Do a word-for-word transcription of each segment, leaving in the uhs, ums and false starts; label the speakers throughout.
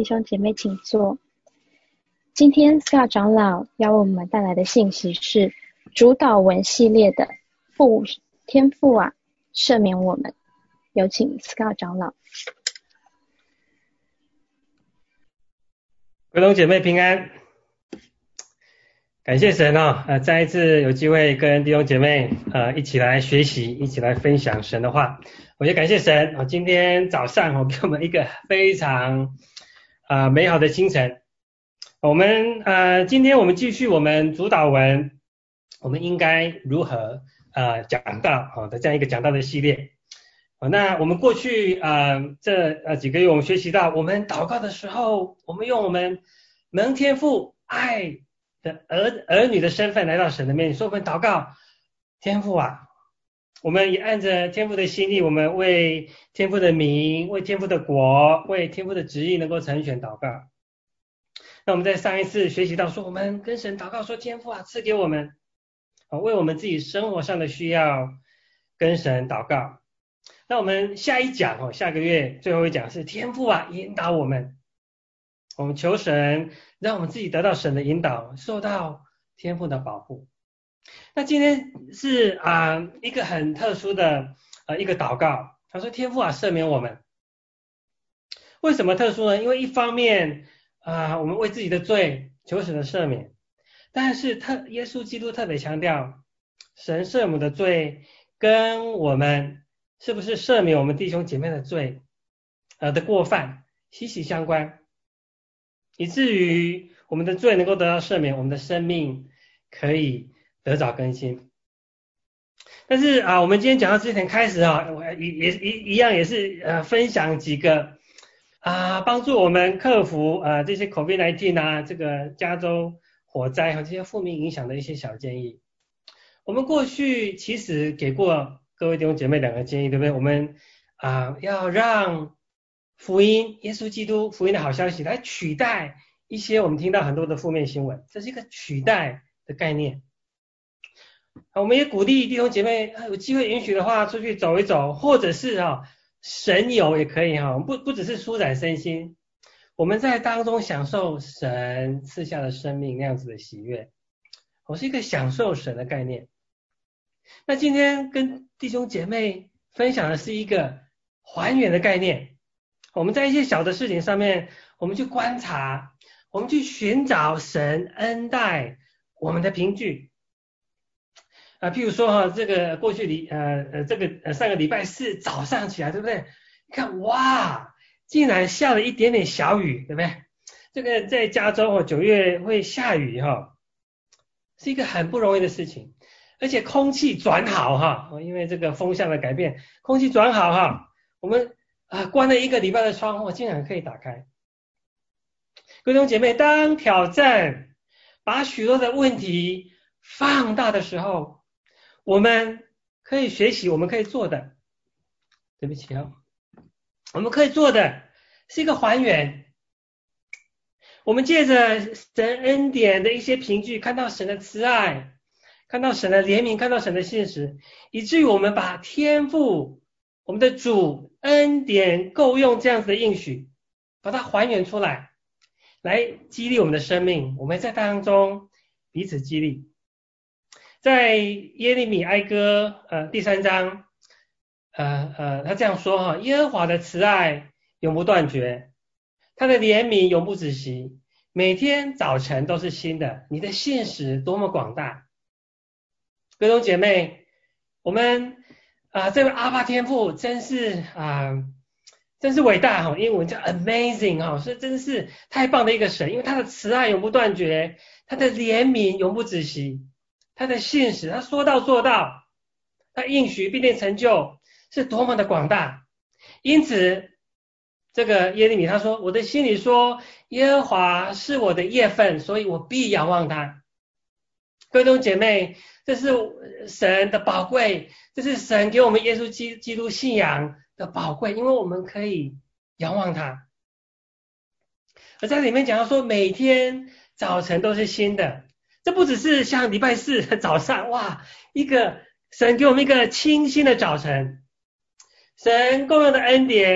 Speaker 1: 弟兄姐妹请坐。今天 Scott 长老要为我们带来的信息是主祷文系列的父天父啊，赦免我们。有请 Scott 长老。
Speaker 2: 各位弟兄姐妹平安，感谢神哦，呃，再一次有机会跟弟兄姐妹呃一起来学习，一起来分享神的话。我也感谢神哦，今天早上哦给我们一个非常啊、呃、美好的清晨。我们呃今天我们继续我们主祷文，我们应该如何呃讲道好的这样一个讲道的系列。哦、那我们过去呃这呃几个月我们学习到，我们祷告的时候，我们用我们蒙天父爱的儿儿女的身份来到神的面前，说我们祷告，天父啊，我们也按着天父的心意，我们为天父的名，为天父的国，为天父的旨意能够成全祷告。那我们在上一次学习到说，我们跟神祷告说，天父啊，赐给我们啊，为我们自己生活上的需要跟神祷告。那我们下一讲哦，下个月最后一讲是天父啊，引导我们，我们求神让我们自己得到神的引导，受到天父的保护。那今天是啊、呃、一个很特殊的呃一个祷告，他说天父啊，赦免我们。为什么特殊呢？因为一方面啊、呃、我们为自己的罪求神的赦免，但是特耶稣基督特别强调，神赦免的罪跟我们是不是赦免我们弟兄姐妹的罪呃的过犯息息相关，以至于我们的罪能够得到赦免，我们的生命可以得着更新。但是啊，我们今天讲到之前开始啊，我也也一一样也是呃分享几个啊帮助我们克服啊这些 COVID 十九 啊这个加州火灾和这些负面影响的一些小建议。我们过去其实给过各位弟兄姐妹两个建议，对不对？我们啊要让福音耶稣基督福音的好消息来取代一些我们听到很多的负面新闻，这是一个取代的概念。我们也鼓励弟兄姐妹有机会允许的话出去走一走，或者是啊神游也可以哈，不不只是舒展身心，我们在当中享受神赐下的生命那样子的喜悦，我是一个享受神的概念。那今天跟弟兄姐妹分享的是一个还原的概念，我们在一些小的事情上面，我们去观察，我们去寻找神恩待我们的凭据啊，譬如说哈，这个过去礼呃呃这个呃上个礼拜四早上起来，对不对？你看哇，竟然下了一点点小雨，对不对？这个在加州哦，九月会下雨哈，是一个很不容易的事情，而且空气转好哈，因为这个风向的改变，空气转好哈，我们啊关了一个礼拜的窗户，竟然可以打开。各位弟兄姐妹，当挑战把许多的问题放大的时候，我们可以学习，我们可以做的，对不起啊，我们可以做的是一个还原。我们借着神恩典的一些凭据，看到神的慈爱，看到神的怜悯，看到神的信实，以至于我们把天父我们的主恩典够用这样子的应许，把它还原出来，来激励我们的生命。我们在当中彼此激励。在耶利米哀歌呃第三章呃呃他这样说哈，耶和华的慈爱永不断绝，他的怜悯永不止息，每天早晨都是新的，你的信实多么广大。各位弟兄姐妹，我们啊、呃、这位阿爸天父真是啊、呃、真是伟大哈，英文叫 amazing 哈，是真是太棒的一个神，因为他的慈爱永不断绝，他的怜悯永不止息，他的信实，他说到做到，他应许必定成就，是多么的广大。因此这个耶利米他说，我的心里说，耶和华是我的业分，所以我必仰望他。各位弟兄姐妹，这是神的宝贵，这是神给我们耶稣基基督信仰的宝贵，因为我们可以仰望他。而在里面讲到说，每天早晨都是新的，这不只是像礼拜四早上，哇，一个神给我们一个清新的早晨，神够用的恩典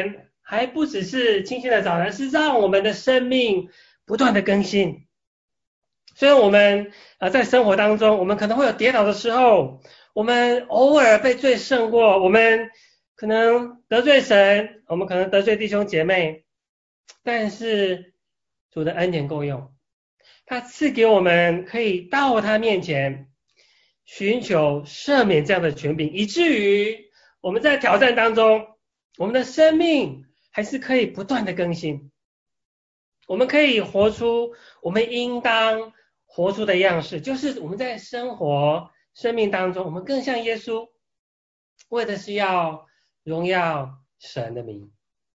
Speaker 2: 还不只是清新的早晨，是让我们的生命不断的更新。虽然我们呃在生活当中，我们可能会有跌倒的时候，我们偶尔被罪胜过，我们可能得罪神，我们可能得罪弟兄姐妹，但是主的恩典够用，他赐给我们可以到他面前寻求赦免这样的权柄，以至于我们在挑战当中，我们的生命还是可以不断的更新，我们可以活出我们应当活出的样式，就是我们在生活生命当中，我们更像耶稣，为的是要荣耀神的名。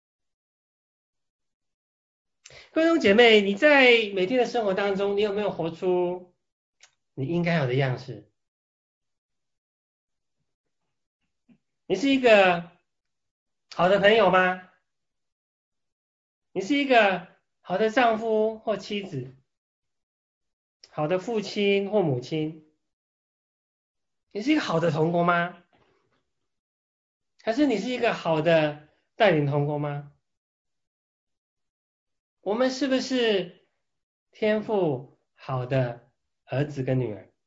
Speaker 2: 各位弟兄姐妹，你在每天的生活当中，你有没有活出你应该有的样式？你是一个好的朋友吗？你是一个好的丈夫或妻子？好的父亲或母亲？你是一个好的同工吗？还是你是一个好的带领同工吗？我们是不是天父好的儿子跟女儿？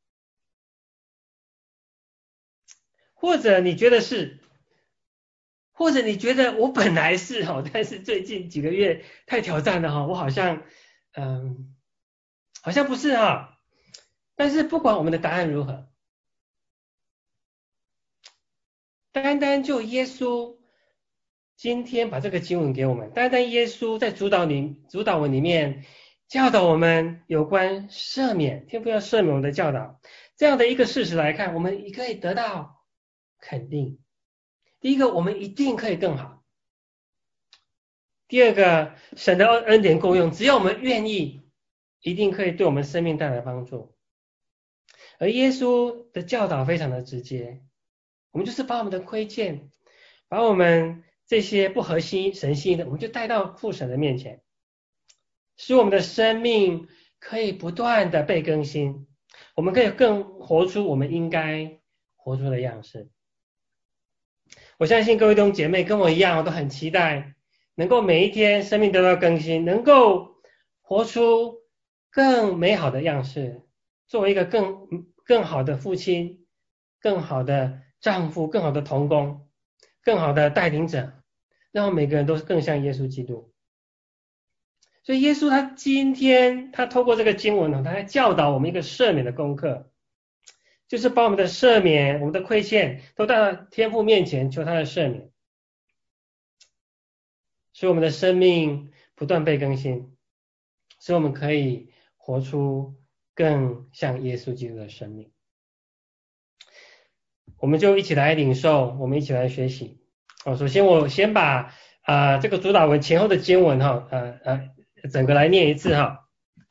Speaker 2: 或者你觉得是，或者你觉得我本来是哈，但是最近几个月太挑战了哈，我好像嗯，好像不是哈。但是不管我们的答案如何，单单就耶稣今天把这个经文给我们，单单耶稣在主导里主导文里面教导我们有关赦免，天父要赦免我们的教导，这样的一个事实来看，我们也可以得到肯定。第一个，我们一定可以更好。第二个，神的恩典够用，只要我们愿意，一定可以对我们生命带来帮助。而耶稣的教导非常的直接，我们就是把我们的亏欠，把我们这些不合心神心的，我们就带到父神的面前，使我们的生命可以不断的被更新，我们可以更活出我们应该活出的样式。我相信各位弟兄姐妹跟我一样，都很期待能够每一天生命都要更新，能够活出更美好的样式，作为一个更更好的父亲，更好的丈夫，更好的同工，更好的带领者，让每个人都更像耶稣基督。所以耶稣他今天他透过这个经文呢，他还教导我们一个赦免的功课，就是把我们的赦免，我们的亏欠都带到天父面前求他的赦免，使我们的生命不断被更新，使我们可以活出更像耶稣基督的生命。我们就一起来领受，我们一起来学习。哦，首先我先把啊、呃、这个主导文前后的经文哈，呃呃整个来念一次哈。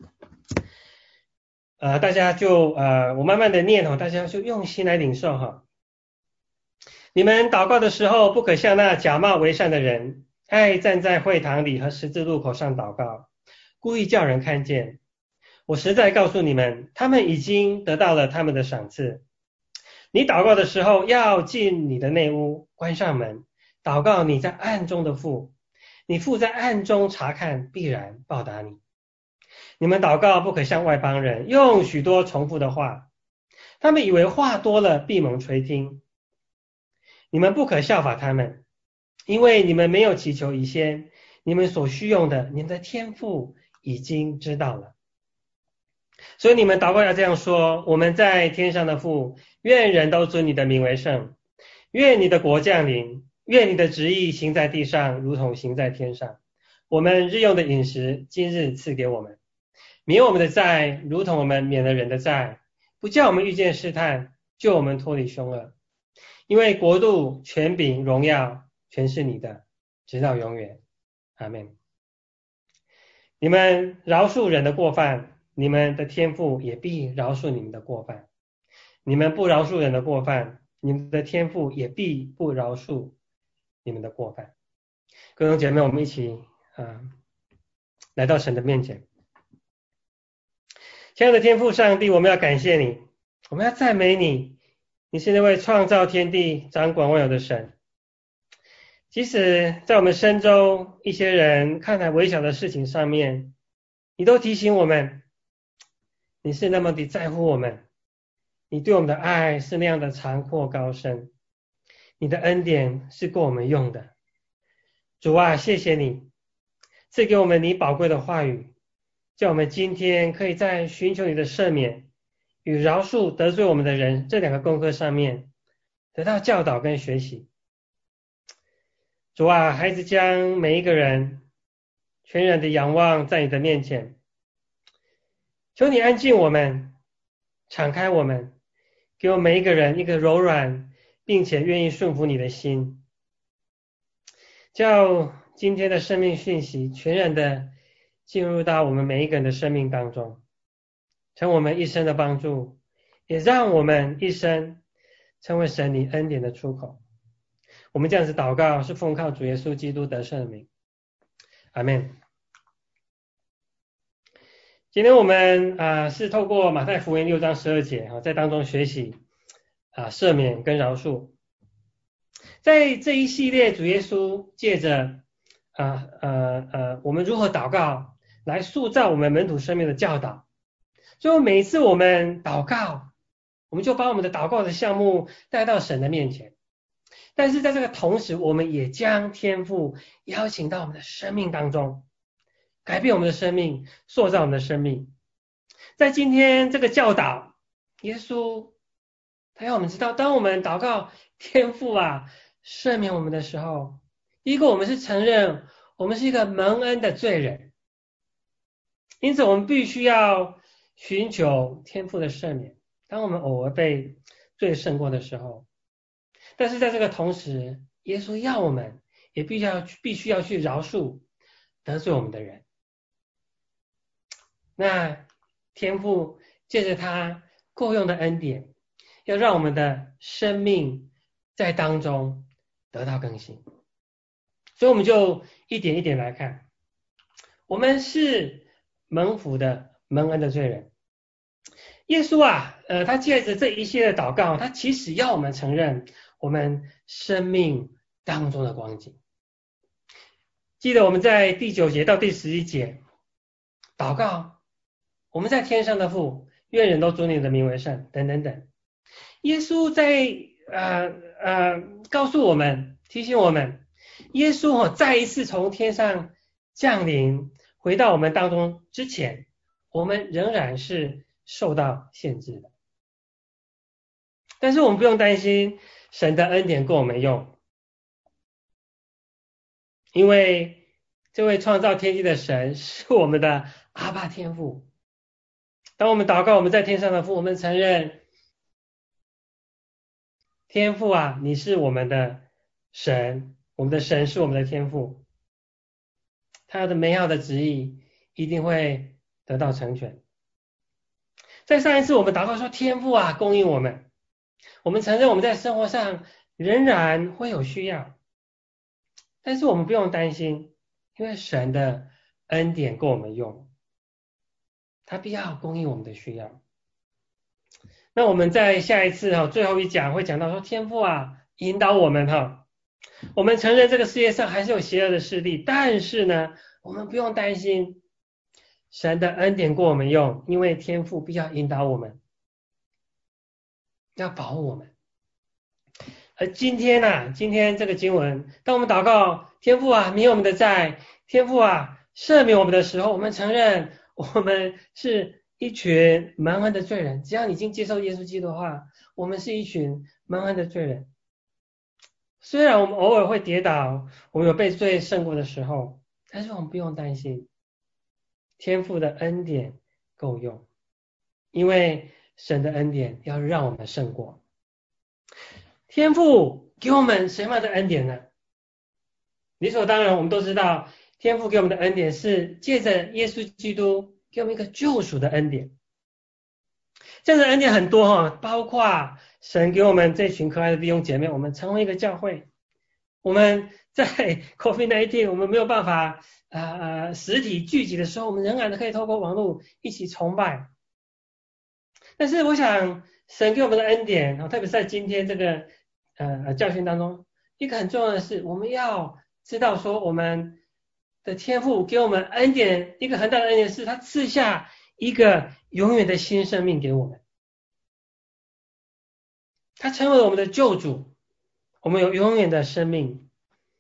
Speaker 2: 呃，大家就呃我慢慢的念哈，大家就用心来领受哈。你们祷告的时候，不可像那假冒为善的人，爱站在会堂里和十字路口上祷告，故意叫人看见。我实在告诉你们，他们已经得到了他们的赏赐。你祷告的时候，要进你的内屋，关上门，祷告你在暗中的父，你父在暗中查看，必然报答你。你们祷告不可像外邦人，用许多重复的话，他们以为话多了必蒙垂听。你们不可效法他们，因为你们没有祈求以先，你们所需用的，你们的天父已经知道了。所以你们祷告要这样说：我们在天上的父，愿人都尊你的名为圣，愿你的国降临，愿你的旨意行在地上，如同行在天上。我们日用的饮食，今日赐给我们，免我们的债，如同我们免了人的债，不叫我们遇见试探，救我们脱离凶恶。因为国度、权柄、荣耀，全是你的，直到永远。阿们。你们饶恕人的过犯，你们的天父也必饶恕你们的过犯。你们不饶恕人的过犯，你们的天父也必不饶恕你们的过犯。各位姐妹，我们一起、呃、来到神的面前。亲爱的天父上帝，我们要感谢你，我们要赞美你，你是那位创造天地、掌管万有的神。 即使在我们身周一些人看来微小的事情上面，你都提醒我们，你是那么的在乎我们，你对我们的爱是那样的长阔高深，你的恩典是够我们用的。主啊，谢谢你赐给我们你宝贵的话语，叫我们今天可以在寻求你的赦免与饶恕得罪我们的人这两个功课上面得到教导跟学习。主啊，孩子将每一个人全然的仰望在你的面前，求你安静我们，敞开我们，给我们每一个人一个柔软并且愿意顺服你的心，叫今天的生命讯息全然的进入到我们每一个人的生命当中，成我们一生的帮助，也让我们一生成为神你恩典的出口。我们这样子祷告是奉靠主耶稣基督得胜的名，阿们。今天我们啊、呃、是透过马太福音六章十二节啊，在当中学习啊、呃、赦免跟饶恕。在这一系列主耶稣借着啊呃呃我们如何祷告来塑造我们门徒生命的教导，所以每次我们祷告，我们就把我们的祷告的项目带到神的面前。但是在这个同时，我们也将天父邀请到我们的生命当中，改变我们的生命，塑造我们的生命。在今天这个教导，耶稣他要我们知道，当我们祷告天父啊赦免我们的时候，第一个我们是承认我们是一个蒙恩的罪人，因此我们必须要寻求天父的赦免，当我们偶尔被罪胜过的时候。但是在这个同时，耶稣要我们也必须要必须要去饶恕得罪我们的人。那天父借着他够用的恩典，要让我们的生命在当中得到更新。所以我们就一点一点来看，我们是蒙福的蒙恩的罪人。耶稣啊，呃，他借着这一系列的祷告，他其实要我们承认我们生命当中的光景。记得我们在第九节到第十一节祷告，我们在天上的父，愿人都尊你的名为圣，等等等。耶稣在呃呃告诉我们，提醒我们，耶稣哦再一次从天上降临回到我们当中之前，我们仍然是受到限制的。但是我们不用担心，神的恩典够我们用，因为这位创造天地的神是我们的阿爸天父。当我们祷告我们在天上的父，我们承认天父啊，你是我们的神，我们的神是我们的天父，他的美好的旨意一定会得到成全。在上一次我们祷告说天父啊供应我们，我们承认我们在生活上仍然会有需要，但是我们不用担心，因为神的恩典够我们用，他必要供应我们的需要。那我们在下一次最后一讲会讲到说天父啊引导我们哈，我们承认这个世界上还是有邪恶的势力，但是呢我们不用担心，神的恩典够我们用，因为天父必要引导我们，要保护我们。而今天啊，今天这个经文，当我们祷告天父啊免我们的债，天父啊赦免我们的时候，我们承认我们是一群蒙恩的罪人。只要你已经接受耶稣基督的话，我们是一群蒙恩的罪人。虽然我们偶尔会跌倒，我们有被罪胜过的时候，但是我们不用担心，天父的恩典够用，因为神的恩典要让我们胜过。天父给我们什么样的恩典呢？理所当然我们都知道，天父给我们的恩典是借着耶稣基督给我们一个救赎的恩典。这样的恩典很多哈，包括神给我们这群可爱的弟兄姐妹，我们成为一个教会，我们在 COVID 十九 我们没有办法呃实体聚集的时候，我们仍然可以透过网络一起崇拜。但是我想神给我们的恩典，特别是在今天这个呃教训当中， 一个很重要的是，我们要知道说我们的天父给我们恩典，一个很大的恩典是他赐下一个永远的新生命给我们，他成为我们的救主，我们有永远的生命。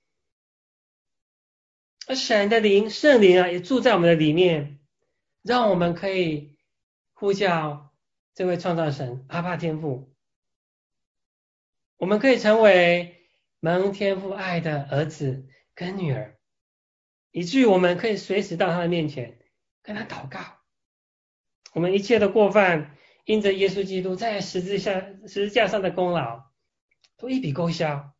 Speaker 2: 而神的灵，圣灵啊，也住在我们的里面，让我们可以呼叫这位创造神阿爸天父，我们可以成为蒙天父爱的儿子跟女儿，以至于我们可以随时到他的面前跟他祷告，我们一切的过犯因着耶稣基督在十字架十字架上的功劳都一笔勾销。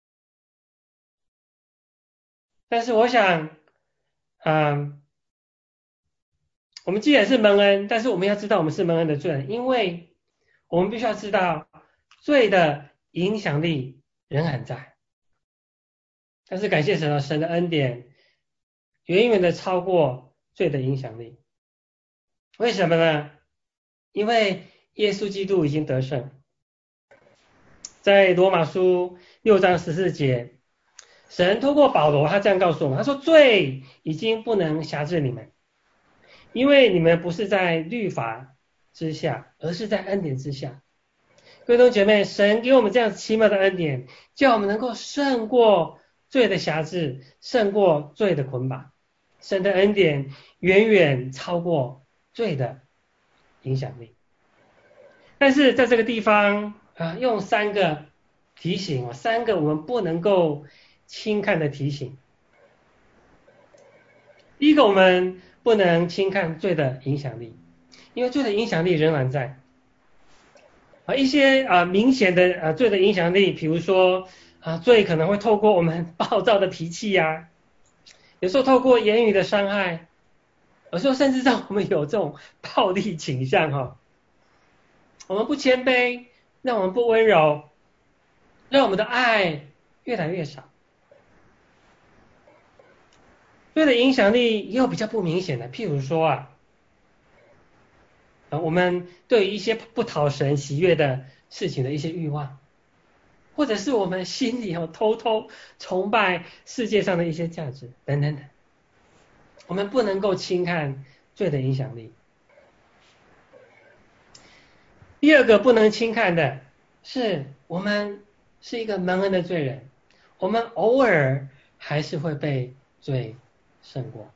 Speaker 2: 但是我想嗯，我们既然是蒙恩，但是我们要知道我们是蒙恩的罪人，因为我们必须要知道罪的影响力仍然在。但是感谢神啊，神的恩典远远的超过罪的影响力。为什么呢？因为耶稣基督已经得胜。在罗马书六章十四节，神透过保罗他这样告诉我们，他说罪已经不能辖制你们，因为你们不是在律法之下，而是在恩典之下。各位弟兄姐妹，神给我们这样奇妙的恩典，叫我们能够胜过罪的辖制，胜过罪的捆绑。神的恩典远远超过罪的影响力。但是在这个地方啊，用三个提醒，三个我们不能够轻看的提醒。第一个，我们不能轻看罪的影响力，因为罪的影响力仍然在。啊，一些啊明显的啊罪的影响力，比如说啊罪可能会透过我们暴躁的脾气呀、啊，有时候透过言语的伤害，有时候甚至让我们有这种暴力倾向哈、哦。我们不谦卑，让我们不温柔，让我们的爱越来越少。罪的影响力也有比较不明显的，譬如说啊。我们对于一些不讨神喜悦的事情的一些欲望，或者是我们心里有偷偷崇拜世界上的一些价值等等等，我们不能够轻看罪的影响力。第二个不能轻看的是，我们是一个蒙恩的罪人，我们偶尔还是会被罪胜过。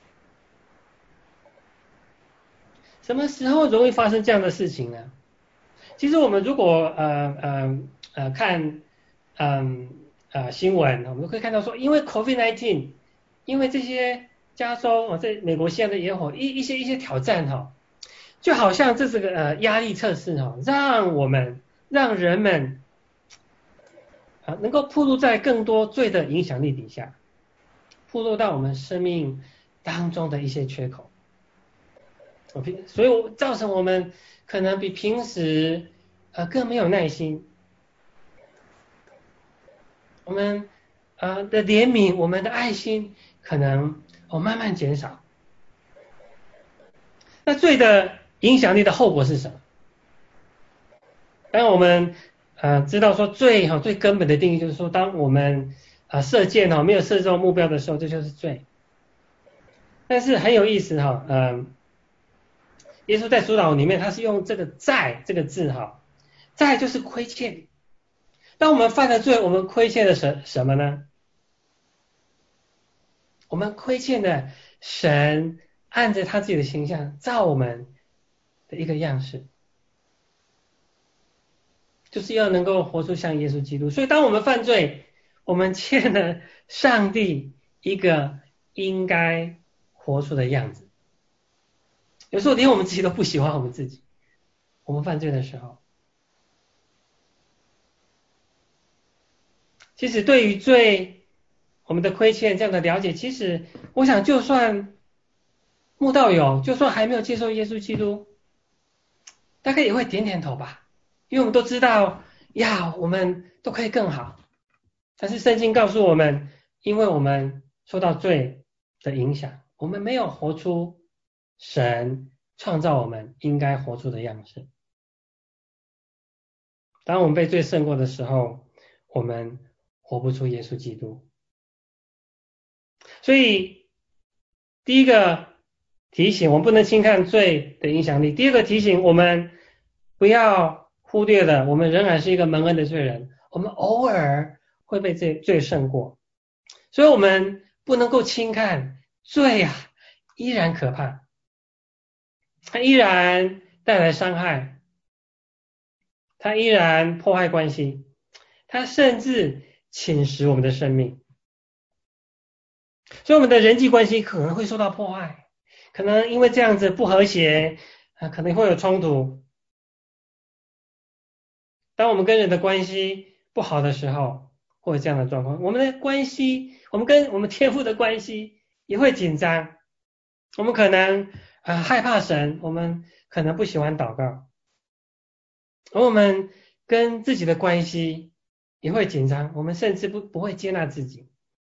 Speaker 2: 什么时候容易发生这样的事情呢？其实我们如果呃呃呃看嗯 呃, 呃新闻，我们可以看到说，因为 COVID 十九， 因为这些加州哦，在美国现在的野火一一些一些挑战哈、哦，就好像这是个呃压力测试哈、哦，让我们让人们啊能够暴露在更多罪的影响力底下，暴露到我们生命当中的一些缺口。所以造成我们可能比平时呃更没有耐心，我们呃的怜悯，我们的爱心可能哦慢慢减少。那罪的影响力的后果是什么？当我们呃知道说罪哈、哦、最根本的定义就是说，当我们啊、呃、射箭哈、哦、没有射中目标的时候，这就是罪。但是很有意思哈、哦，嗯、呃。耶稣在主导里面，他是用这个债这个字哈，债就是亏欠。当我们犯了罪，我们亏欠了什什么呢？我们亏欠了神按着他自己的形象造我们的一个样式，就是要能够活出像耶稣基督。所以当我们犯罪，我们欠了上帝一个应该活出的样子。有时候连我们自己都不喜欢我们自己，我们犯罪的时候。其实对于罪我们的亏欠这样的了解，其实我想就算慕道友，就算还没有接受耶稣基督，大概也会点点头吧，因为我们都知道呀，我们都可以更好。但是圣经告诉我们，因为我们受到罪的影响，我们没有活出神创造我们应该活出的样式。当我们被罪胜过的时候，我们活不出耶稣基督。所以第一个提醒，我们不能轻看罪的影响力。第二个提醒，我们不要忽略了，我们仍然是一个蒙恩的罪人，我们偶尔会被罪罪胜过，所以我们不能够轻看罪啊，依然可怕，它依然带来伤害，它依然破坏关系，它甚至侵蚀我们的生命。所以我们的人际关系可能会受到破坏，可能因为这样子不和谐，啊，可能会有冲突。当我们跟人的关系不好的时候，会有这样的状况，我们的关系，我们跟我们天父的关系也会紧张。我们可能啊、呃、害怕神，我们可能不喜欢祷告，而我们跟自己的关系也会紧张，我们甚至不不会接纳自己。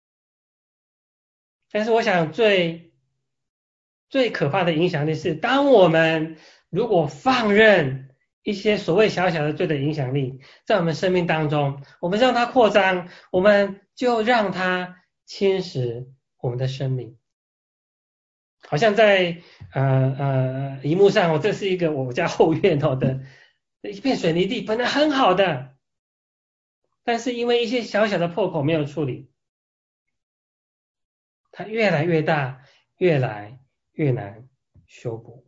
Speaker 2: 但是我想最最可怕的影响力是，当我们如果放任一些所谓小小的罪的影响力在我们生命当中，我们让它扩张，我们就让它侵蚀我们的生命。好像在呃呃荧幕上，哦，这是一个我家后院哦的一片水泥地，本来很好的，但是因为一些小小的破口没有处理，它越来越大，越来越难修补。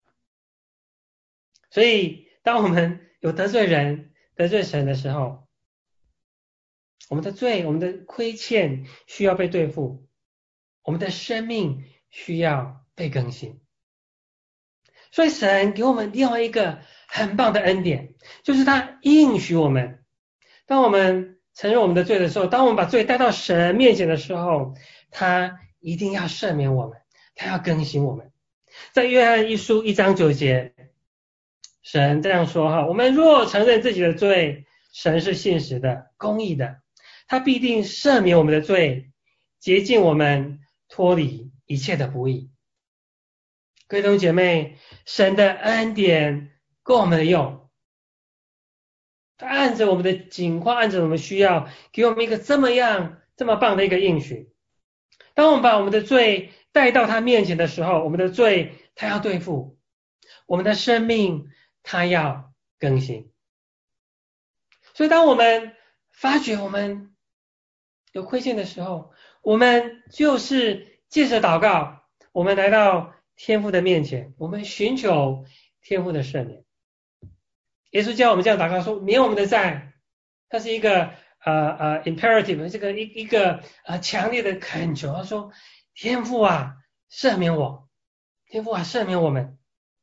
Speaker 2: 所以当我们有得罪人、得罪神的时候，我们的罪、我们的亏欠需要被对付，我们的生命需要被更新。所以神给我们另外一个很棒的恩典，就是他应许我们，当我们承认我们的罪的时候，当我们把罪带到神面前的时候，他一定要赦免我们，他要更新我们。在约翰一书一章九节，神这样说哈，我们若承认自己的罪，神是信实的、公义的，他必定赦免我们的罪，洁净我们，脱离一切的不义。各位弟兄姐妹，神的恩典够我们的用，他按着我们的境况，按着我们需要，给我们一个这么样这么棒的一个应许。当我们把我们的罪带到他面前的时候，我们的罪他要对付，我们的生命他要更新。所以当我们发觉我们有亏欠的时候，我们就是借着祷告，我们来到天父的面前，我们寻求天父的赦免。耶稣教我们这样祷告说，免我们的债，它是一个呃呃 imperative， 这个一一个呃强烈的恳求。他说，天父啊，赦免我，天父啊，赦免我们。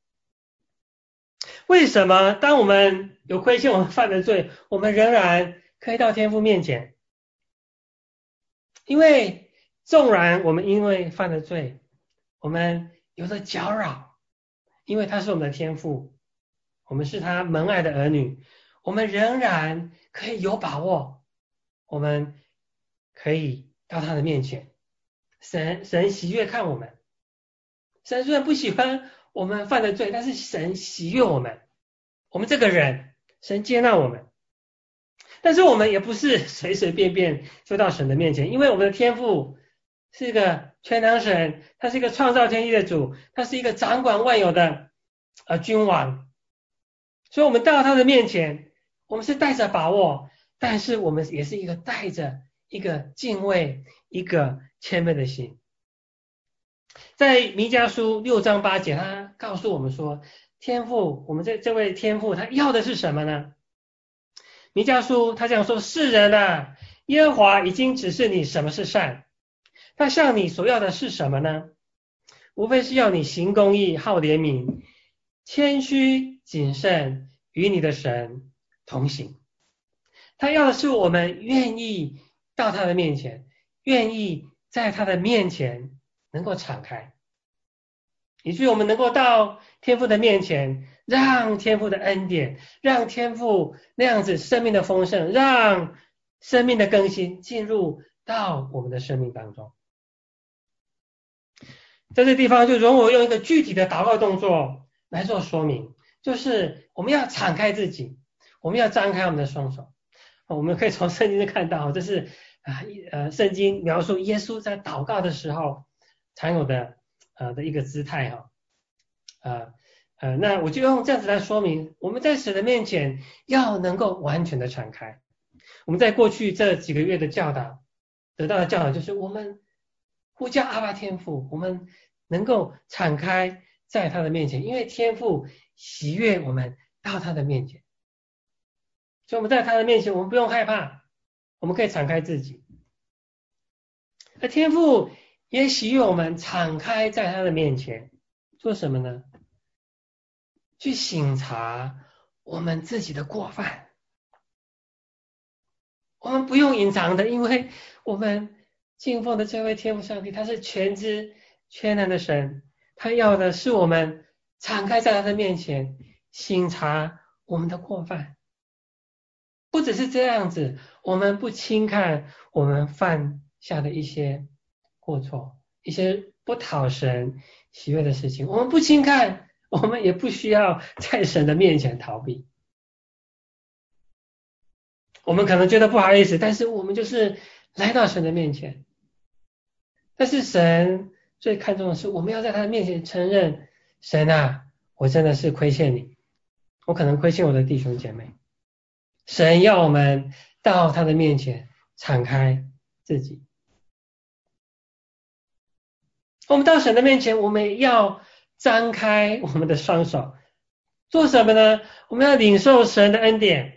Speaker 2: 为什么当我们有亏欠，我们犯的罪，我们仍然可以到天父面前？因为纵然我们因为犯了罪，我们有了搅扰，因为他是我们的天父，我们是他蒙爱的儿女，我们仍然可以有把握，我们可以到他的面前。神神喜悦看我们，神虽然不喜欢我们犯的罪，但是神喜悦我们，我们这个人，神接纳我们。但是我们也不是随随便便就到神的面前，因为我们的天父是一个全能神，他是一个创造天地的主，他是一个掌管万有的呃君王，所以我们到他的面前，我们是带着把握，但是我们也是一个带着一个敬畏、一个谦卑的心。在弥迦书六章八节，他告诉我们说，天父，我们这这位天父他要的是什么呢？弥迦书他这样说，世人啊，耶和华已经指示你什么是善，他向你所要的是什么呢？无非是要你行公义，好怜悯，谦虚谨慎，与你的神同行。他要的是我们愿意到他的面前，愿意在他的面前能够敞开，以至于我们能够到天父的面前，让天父的恩典，让天父那样子生命的丰盛，让生命的更新进入到我们的生命当中。在这地方就容我用一个具体的祷告动作来做说明，就是我们要敞开自己，我们要张开我们的双手， 我们可以从圣经中看到，这是啊呃圣经描述耶稣在祷告的时候常有的呃的一个姿态哈。呃呃，那我就用这样子来说明，我们在神的面前要能够完全的敞开。我们在过去这几个月的教导得到的教导就是，我们呼叫阿爸天父，我们能够敞开在他的面前，因为天父喜悦我们到他的面前，所以我们在他的面前，我们不用害怕，我们可以敞开自己。而天父也喜悦我们敞开在他的面前，做什么呢？去省察我们自己的过犯。我们不用隐藏的，因为我们敬奉的这位天父上帝，他是全知全能的神，他要的是我们敞开在他的面前，省察我们的过犯。不只是这样子，我们不轻看我们犯下的一些过错，一些不讨神喜悦的事情，我们不轻看，我们也不需要在神的面前逃避。我们可能觉得不好意思，但是我们就是来到神的面前。但是神最看重的是，我们要在他的面前承认，神啊，我真的是亏欠你，我可能亏欠我的弟兄姐妹。神要我们到他的面前敞开自己。我们到神的面前，我们要张开我们的双手，做什么呢？我们要领受神的恩典。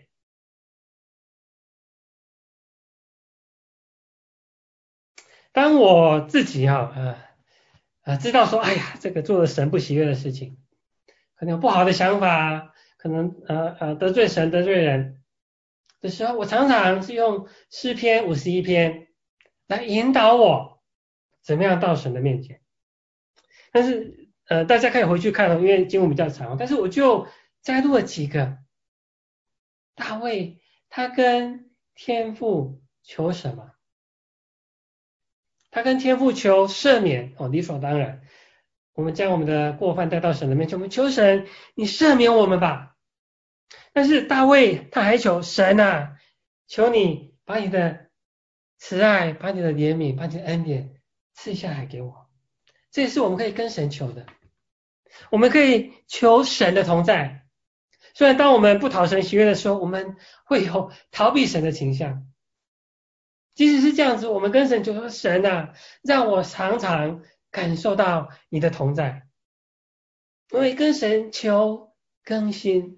Speaker 2: 当我自己啊呃呃知道说，哎呀，这个做了神不喜悦的事情，可能有不好的想法，可能呃呃得罪神得罪人的时候，我常常是用诗篇五十一篇来引导我怎么样到神的面前。但是呃大家可以回去看哦，因为经文比较长，但是我就摘录了几个。大卫他跟天父求什么？他跟天父求赦免哦，理所当然。我们将我们的过犯带到神的面前，我们求神，你赦免我们吧。但是大卫他还求神啊，求你把你的慈爱、把你的怜悯、把你的恩典赐下来给我。这也是我们可以跟神求的。我们可以求神的同在。虽然当我们不讨神喜悦的时候，我们会有逃避神的倾向。即使是这样子，我们跟神就说，神啊，让我常常感受到你的同在。我会跟神求更新。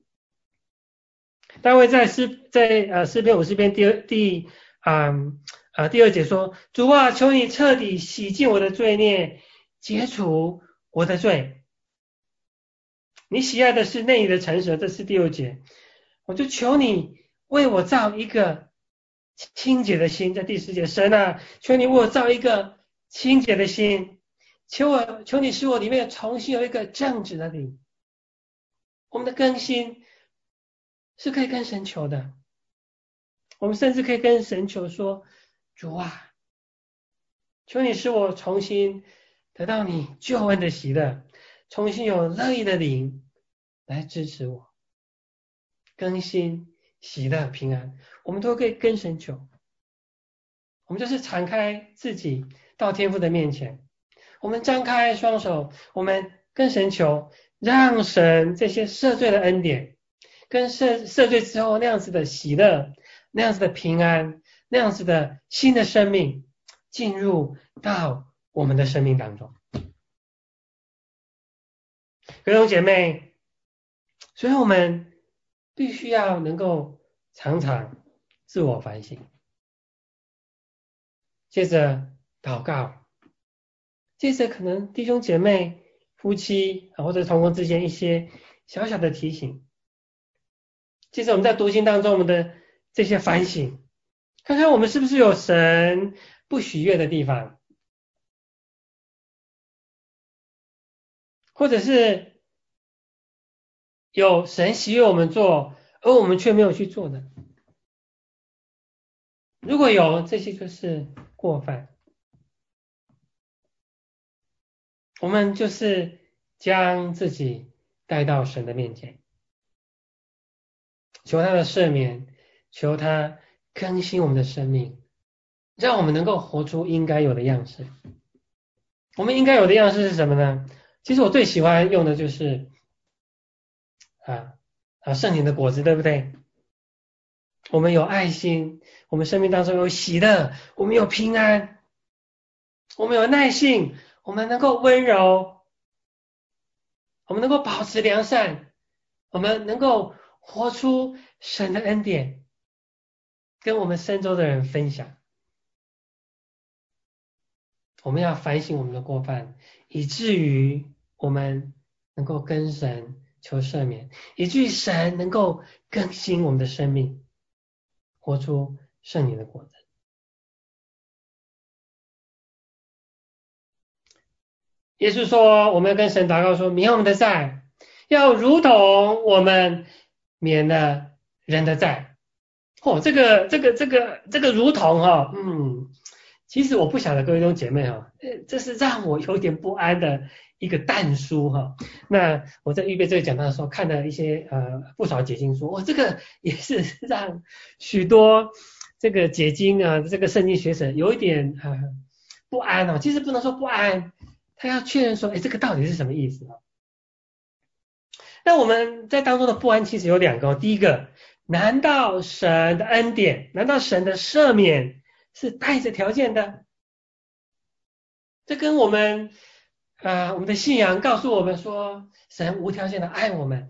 Speaker 2: 大卫在诗在呃诗篇五十篇第二第啊啊、呃、第二节说，主啊，求你彻底洗净我的罪孽，解除我的罪。你喜爱的是内里的诚实，这是第六节。我就求你为我造一个清洁的心，在第十节，神啊，求你为我造一个清洁的心，求我求你使我里面重新有一个正直的灵。我们的更新是可以跟神求的，我们甚至可以跟神求说，主啊，求你使我重新得到你救恩的喜乐，重新有乐意的灵来支持我，更新喜乐平安，我们都可以跟神求。我们就是敞开自己到天父的面前，我们张开双手，我们跟神求，让神这些赦罪的恩典，跟赦赦罪之后那样子的喜乐，那样子的平安，那样子的新的生命进入到我们的生命当中。弟兄姐妹，所以我们必须要能够常常自我反省，接着祷告，接着可能弟兄姐妹、夫妻或者同工之间一些小小的提醒，接着我们在读经当中我们的这些反省，看看我们是不是有神不喜悦的地方，或者是有神喜悦我们做而我们却没有去做的。如果有，这些就是过犯。我们就是将自己带到神的面前，求他的赦免， 求他更新我们的生命，让我们能够活出应该有的样式。我们应该有的样式是什么呢？其实我最喜欢用的就是啊啊圣灵的果子，对不对？我们有爱心，我们生命当中有喜乐，我们有平安，我们有耐性，我们能够温柔，我们能够保持良善，我们能够活出神的恩典，跟我们身周的人分享。我们要反省我们的过犯，以至于我们能够跟神求赦免，以至于神能够更新我们的生命，活出圣灵的果子。耶稣说，我们要跟神祷告说，免我们的债，要如同我们免了人的债。哦，这个这个这个这个如同哈、哦，嗯，其实我不晓得各位弟兄姐妹哈、哦，这是让我有点不安的一个但书哈、哦。那我在预备这个讲道的时候，看了一些呃不少解经书，哦，这个也是让许多这个解经啊，这个圣经学者有一点呃不安哦。其实不能说不安，他要确认说，哎，这个到底是什么意思啊？那我们在当中的不安其实有两个、哦，第一个，难道神的恩典，难道神的赦免是带着条件的？这跟我们啊、呃、我们的信仰告诉我们说，神无条件的爱我们，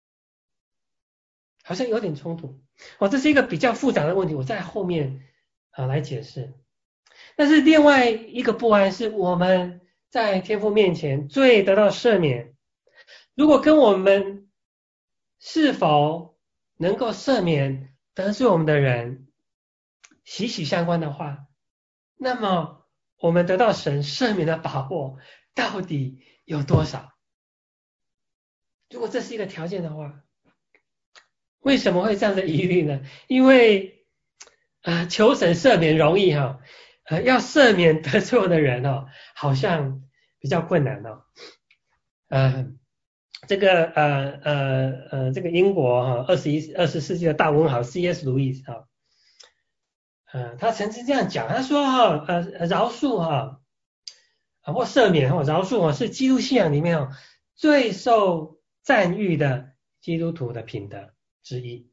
Speaker 2: 好像有点冲突。哦，这是一个比较复杂的问题，我在后面啊、呃、来解释。但是另外一个不安是我们在天父面前罪得到赦免，如果跟我们是否能够赦免得罪我们的人息息相关的话，那么我们得到神赦免的把握到底有多少？如果这是一个条件的话，为什么会这样的疑虑呢？因为呃求神赦免容易哈，呃要赦免得罪我的人哦，好像比较困难哦。呃这个呃呃呃这个英国哈二十一二十世纪的大文豪 C S 路易斯哈，呃他曾经这样讲，他说哈呃饶恕哈啊或赦免哈饶恕哈是基督信仰里面哦最受赞誉的基督徒的品德之一。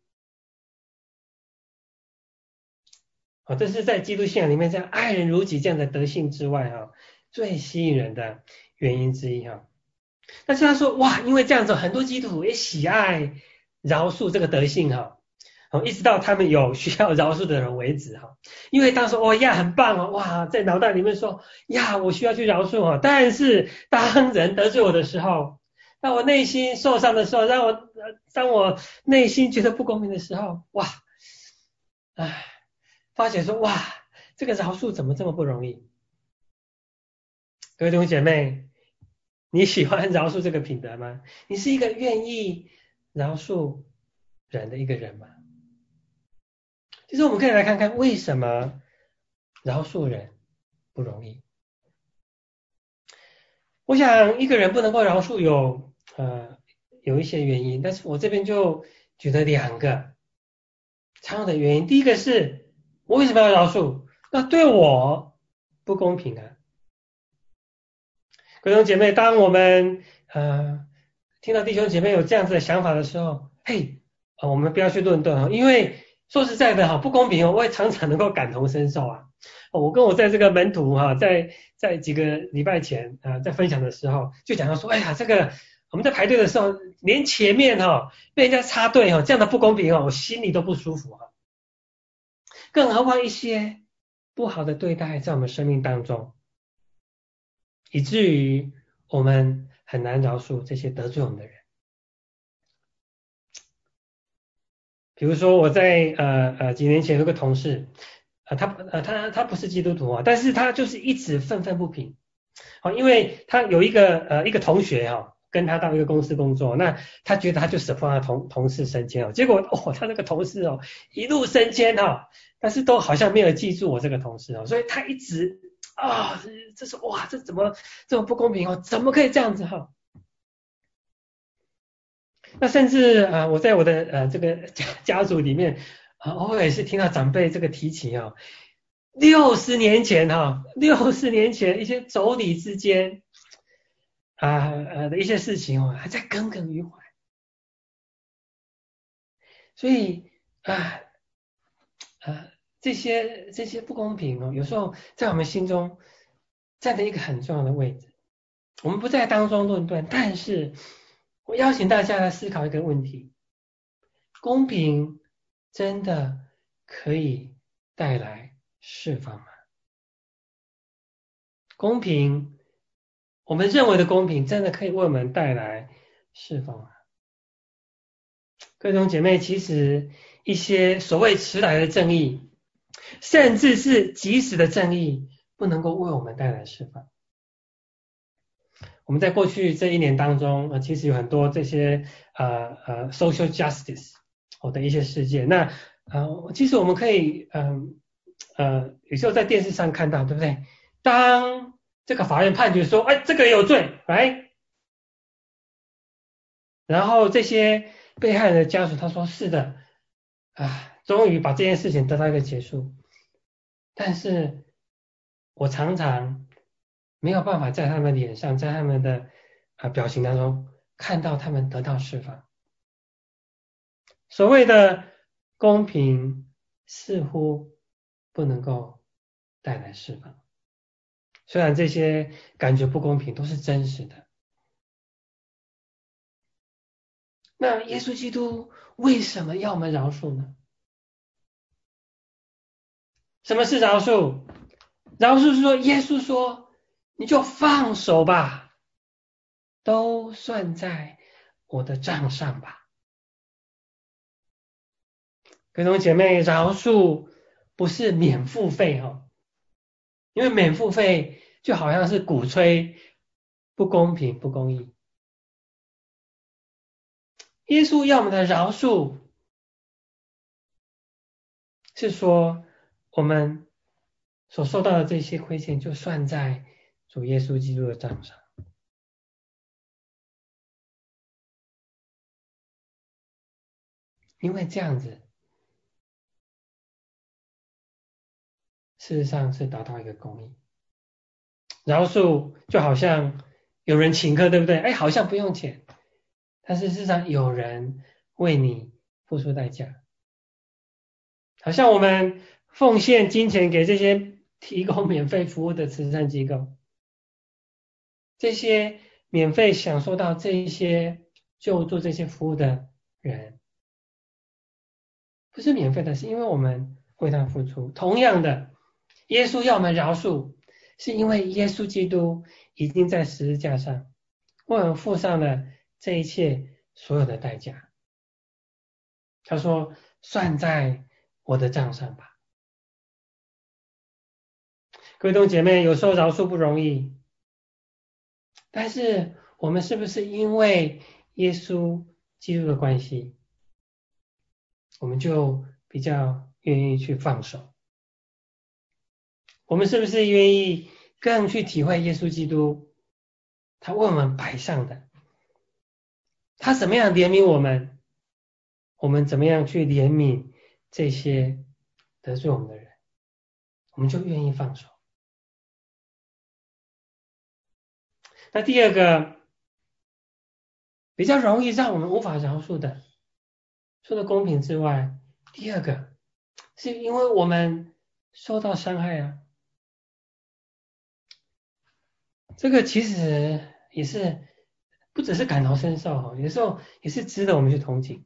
Speaker 2: 啊，这是在基督信仰里面，这样爱人如己这样的德性之外哈，最吸引人的原因之一哈。但是他说哇，因为这样子，很多基督徒也喜爱饶恕这个德性哈，哦，一直到他们有需要饶恕的人为止哈。因为当时哦呀很棒哦，哇，在脑袋里面说呀我需要去饶恕哈，但是当人得罪我的时候，当我内心受伤的时候，让我当我内心觉得不公平的时候，哇，唉。发觉说哇，这个饶恕怎么这么不容易？各位弟兄姐妹，你喜欢饶恕这个品德吗？你是一个愿意饶恕人的一个人吗？其实我们可以来看看为什么饶恕人不容易。我想一个人不能够饶恕有呃有一些原因，但是我这边就举了两个常有的原因。第一个是我为什么要饶恕？那对我不公平啊。各位弟兄姐妹，当我们呃听到弟兄姐妹有这样子的想法的时候，嘿，呃、我们不要去论断哈，因为说实在的哈，不公平哦，我也常常能够感同身受啊。哦、我跟我在这个门徒哈，在在几个礼拜前啊、呃，在分享的时候，就讲到说，哎呀，这个我们在排队的时候，连前面哈被人家插队哈，这样的不公平哦，我心里都不舒服哈。更何况一些不好的对待在我们生命当中。以至于我们很难饶恕这些得罪我们的人。比如说我在呃呃几年前有个同事，呃他呃他他不是基督徒啊，但是他就是一直愤愤不平，好，因为他有一个呃一个同学哈、哦，跟他到一个公司工作，那他觉得他就 support 他同同事升迁哦，结果哦他那个同事哦一路升迁哈、哦，但是都好像没有记住我这个同事哦，所以他一直啊、哦，这是哇这怎么这么不公平哦，怎么可以这样子哈、哦？那甚至啊、呃，我在我的呃这个家家族里面啊，偶尔是听到长辈这个提起哦，六十年前哈、哦，六十年前一些妯娌之间啊呃的一些事情哦，还在耿耿于怀。所以啊啊这些这些不公平哦，有时候在我们心中占了一个很重要的位置。我们不在当中论断，但是我邀请大家来思考一个问题：公平真的可以带来释放吗？公平，我们认为的公平，真的可以为我们带来释放吗？各位弟兄姐妹，其实一些所谓迟来的正义，甚至是即时的正义，不能够为我们带来释放。我们在过去这一年当中，呃，其实有很多这些呃呃 social justice 哦的一些事件。那呃，其实我们可以嗯 呃, 呃有时候在电视上看到，对不对？当这个法院判决说，哎，这个人有罪，来，然后这些被害人的家属他说是的，啊，终于把这件事情得到一个结束。但是我常常没有办法在他们脸上，在他们的啊表情当中看到他们得到释放。所谓的公平似乎不能够带来释放，虽然这些感觉不公平都是真实的。那耶稣基督为什么要我们饶恕呢？什么是饶恕？饶恕是说，耶稣说，你就放手吧，都算在我的账上吧。各位弟兄姐妹，饶恕不是免付费哦，因为免付费就好像是鼓吹不公平、不公义。耶稣要我们的饶恕，是说我们所受到的这些亏欠，就算在主耶稣基督的账上。因为这样子，事实上是达到一个公义。饶恕就好像有人请客，对不对？哎，好像不用钱，但是事实上有人为你付出代价。好像我们奉献金钱给这些提供免费服务的慈善机构，这些免费享受到这一些救助这些服务的人，不是免费的，是因为我们为他付出。同样的，耶稣要我们饶恕，是因为耶稣基督已经在十字架上为我们付上了这一切所有的代价。他说：算在我的账上吧。各位弟兄姐妹，有时候饶恕不容易，但是我们是不是因为耶稣基督的关系，我们就比较愿意去放手？我们是不是愿意更去体会耶稣基督他为我们摆上的，他怎么样怜悯我们，我们怎么样去怜悯这些得罪我们的人，我们就愿意放手。那第二个比较容易让我们无法饶恕的，除了公平之外，第二个是因为我们受到伤害啊。这个其实也是不只是感同身受哈，有时候也是值得我们去同情。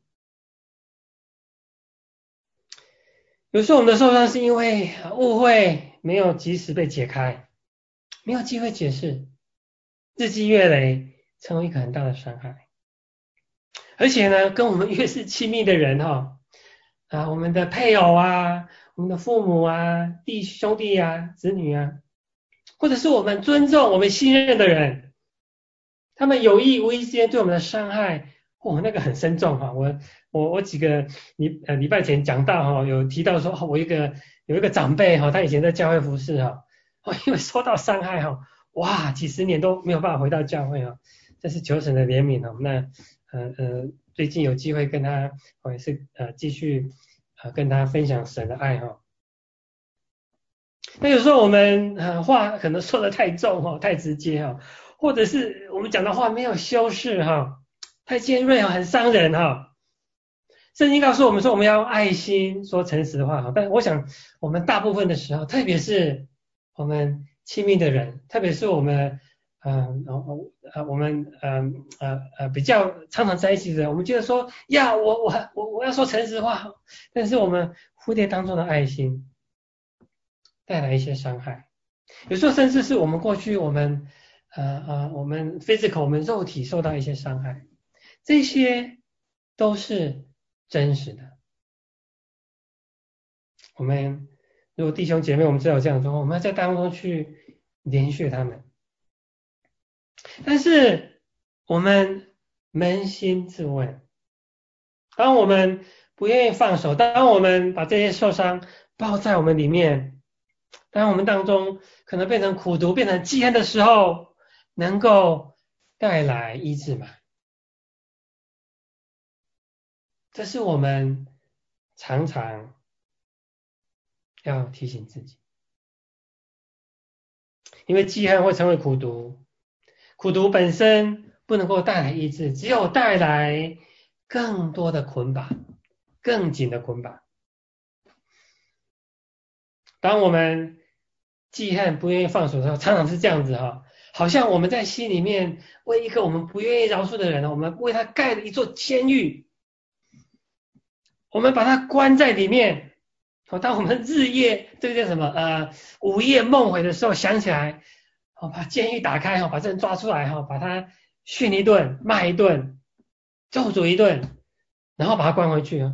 Speaker 2: 有时候我们的受伤是因为误会没有及时被解开，没有机会解释，日积月累成为一个很大的伤害。而且呢，跟我们越是亲密的人哈，啊，我们的配偶啊，我们的父母啊，弟兄弟啊，子女啊，或者是我们尊重、我们信任的人，他们有意无意之间对我们的伤害，哦，那个很深重哈。我我我几个礼呃礼拜前讲到哈，有提到说，哦，我一个有一个长辈哈，他以前在教会服侍哈，哦，因为受到伤害哈，哇，几十年都没有办法回到教会哈，这是求神的怜悯哈。那呃呃，最近有机会跟他，我也是呃继续呃跟他分享神的爱哈。那有时候我们呃话可能说的太重哈，太直接哈，或者是我们讲的话没有修饰哈，太尖锐哈，很伤人哈。圣经告诉我们说我们要用爱心说诚实的话哈，但我想我们大部分的时候，特别是我们亲密的人，特别是我们嗯呃呃我们嗯呃呃比较常常在一起的人，我们觉得说呀我我我我要说诚实话，但是我们忽略当中的爱心，带来一些伤害。有时候甚至是我们过去我们呃呃我们 physical 我们肉体受到一些伤害，这些都是真实的。我们如果弟兄姐妹我们知道这样说，我们要在当中去连续他们。但是我们扪心自问，当我们不愿意放手，当我们把这些受伤抱在我们里面，当我们当中可能变成苦毒变成记恨的时候，能够带来医治吗？这是我们常常要提醒自己，因为记恨会成为苦毒，苦毒本身不能够带来医治，只有带来更多的捆绑，更紧的捆绑。当我们记恨不愿意放手的时候，常常是这样子哈，好像我们在心里面为一个我们不愿意饶恕的人，我们为他盖了一座监狱，我们把他关在里面。好，当我们日夜这个叫什么呃午夜梦回的时候，想起来，好把监狱打开哈，把这人抓出来哈，把他训一顿，骂一顿，咒诅一顿，然后把他关回去啊。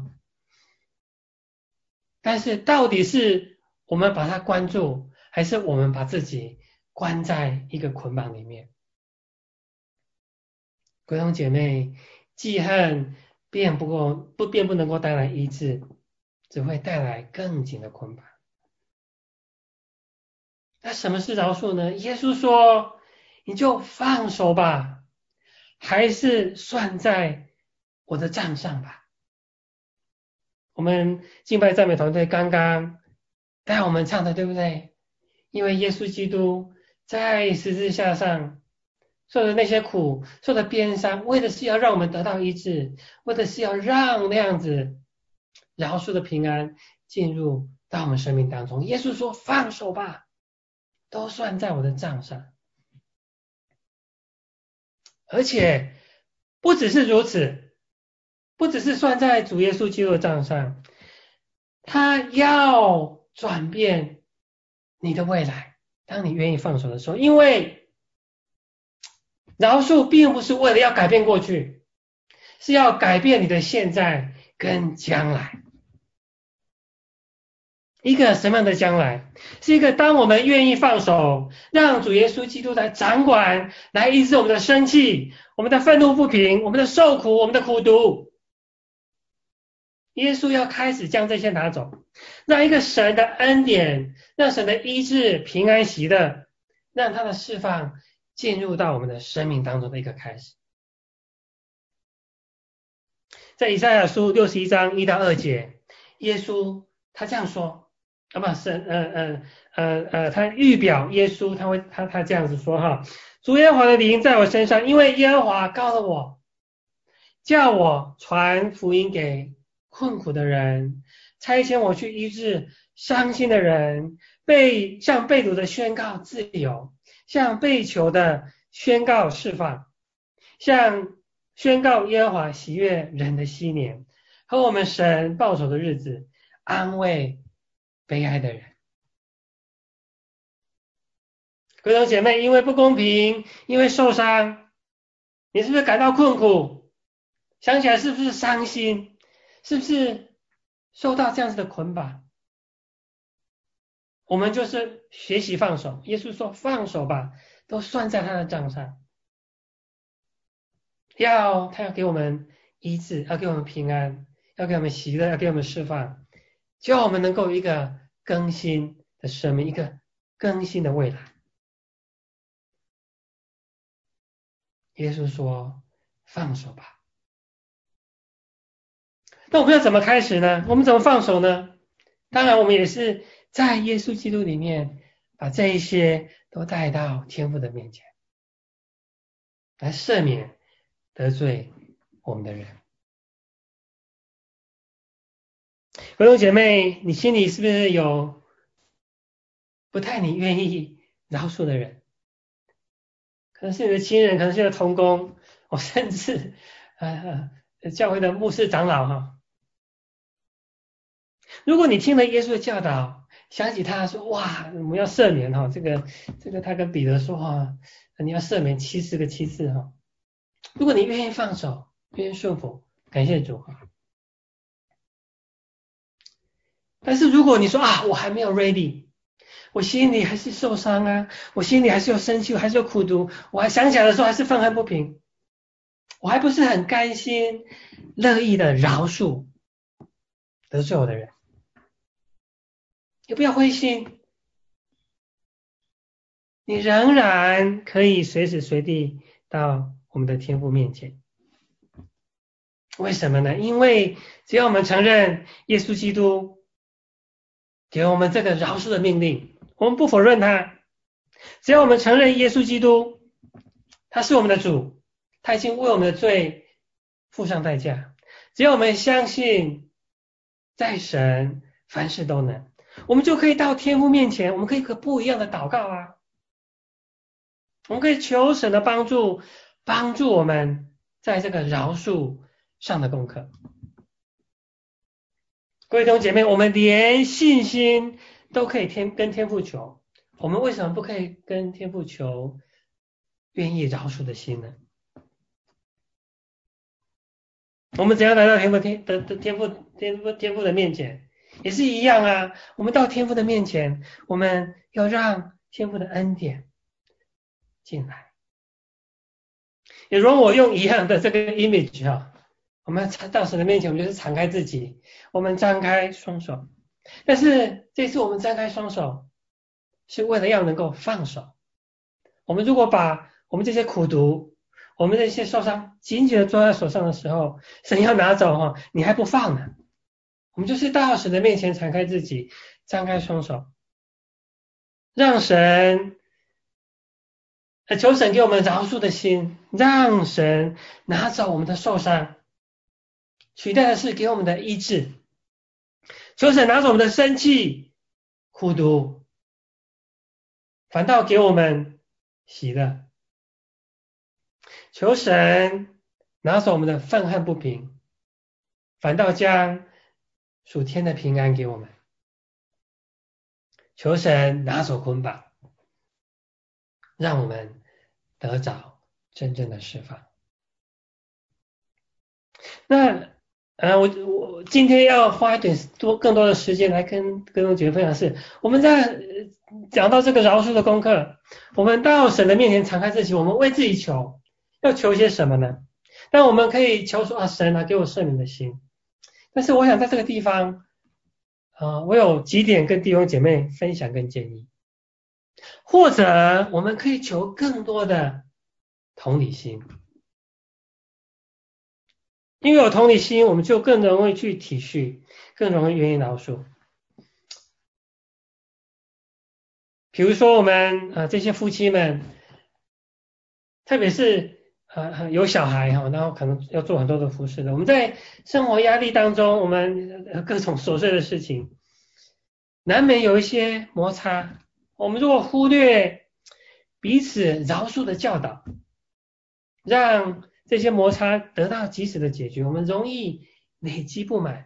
Speaker 2: 但是到底是我们把他关住，还是我们把自己关在一个捆绑里面？弟兄姐妹，记恨便不够不便不能够带来医治，只会带来更紧的捆绑。那什么是饶恕呢？耶稣说，你就放手吧，还是算在我的账上吧。我们敬拜赞美团队刚刚带我们唱的，对不对？因为耶稣基督在十字架上受的那些苦，受的鞭伤，为的是要让我们得到医治，为的是要让那样子饶恕的平安进入到我们生命当中。耶稣说放手吧，都算在我的账上。而且不只是如此，不只是算在主耶稣基督的账上，他要转变你的未来，当你愿意放手的时候，因为饶恕并不是为了要改变过去，是要改变你的现在跟将来。一个什么样的将来？是一个当我们愿意放手，让主耶稣基督来掌管，来医治我们的生气，我们的愤怒不平，我们的受苦，我们的苦毒。耶稣要开始将这些拿走，让一个神的恩典，让神的医治、平安、喜乐，让他的释放进入到我们的生命当中的一个开始。在以赛亚书六十一章一到二节，耶稣他这样说，啊不是呃呃呃呃他预表耶稣他会他他这样子说哈，主耶和华的灵在我身上，因为耶和华膏了我，叫我传福音给困苦的人，差遣我去医治伤心的人，被向被掳的宣告自由，向被囚的宣告释放，向宣告耶和华喜悦人的禧年，和我们神报仇的日子，安慰悲哀的人。各位姐妹，因为不公平，因为受伤，你是不是感到困苦？想起来是不是伤心？是不是受到这样子的捆绑？我们就是学习放手。耶稣说放手吧，都算在他的账上。要他要给我们医治，要给我们平安，要给我们喜乐，要给我们释放，就要我们能够有一个更新的生命，一个更新的未来。耶稣说放手吧。 那我们要怎么开始呢？我们怎么放手呢？当然我们也是在耶稣基督里面把这一些都带到天父的面前，来赦免得罪我们的人。弟兄姐妹，你心里是不是有不太你愿意饶恕的人？可能是你的亲人，可能是你的同工，我甚至呃教会的牧师长老哈。如果你听了耶稣的教导，想起他说哇，我们要赦免哈，这个这个他跟彼得说哈，你要赦免七十个七次哈。如果你愿意放手，愿意顺服，感谢主哈。但是如果你说啊，我还没有 ready。我心里还是受伤啊，我心里还是有生气，我还是有苦毒，我还想起来的时候还是愤恨不平，我还不是很甘心乐意的饶恕得罪我的人。也不要灰心，你仍然可以随时随地到我们的天父面前。为什么呢？因为只要我们承认耶稣基督给我们这个饶恕的命令，我们不否认他，只要我们承认耶稣基督他是我们的主，他已经为我们的罪付上代价，只要我们相信在神凡事都能，我们就可以到天父面前，我们可以有个不一样的祷告啊，我们可以求神的帮助，帮助我们在这个饶恕上的功课。各位弟兄姐妹，我们连信心都可以天跟天父求，我们为什么不可以跟天父求愿意饶恕的心呢？我们怎样来到天父天的天父天父天父的面前，也是一样啊。我们到天父的面前，我们要让天父的恩典进来。也容我用一样的这个 image 啊，我们到神的面前，我们就是敞开自己，我们张开双手。但是这次我们张开双手，是为了要能够放手。我们如果把我们这些苦毒，我们这些受伤紧紧的抓在手上的时候，神要拿走哈，你还不放呢。我们就是到神的面前敞开自己，张开双手，让神求神给我们饶恕的心，让神拿走我们的受伤，取代的是给我们的医治。求神拿走我们的生气、苦毒，反倒给我们喜乐。求神拿走我们的愤恨不平，反倒将属天的平安给我们。求神拿走捆绑，让我们得着真正的释放。那呃，我我今天要花一点多更多的时间来跟跟同学分享是，我们在讲到这个饶恕的功课，我们到神的面前敞开自己，我们为自己求，要求些什么呢？但我们可以求说啊，神啊，给我赦免的心。但是我想在这个地方，呃，我有几点跟弟兄姐妹分享跟建议，或者我们可以求更多的同理心。因为有同理心，我们就更容易去体恤，更容易愿意饶恕。比如说我们呃这些夫妻们，特别是呃有小孩哈，然后可能要做很多的服侍的，我们在生活压力当中，我们各种琐碎的事情，难免有一些摩擦。我们如果忽略彼此饶恕的教导，让这些摩擦得到及时的解决，我们容易累积不满，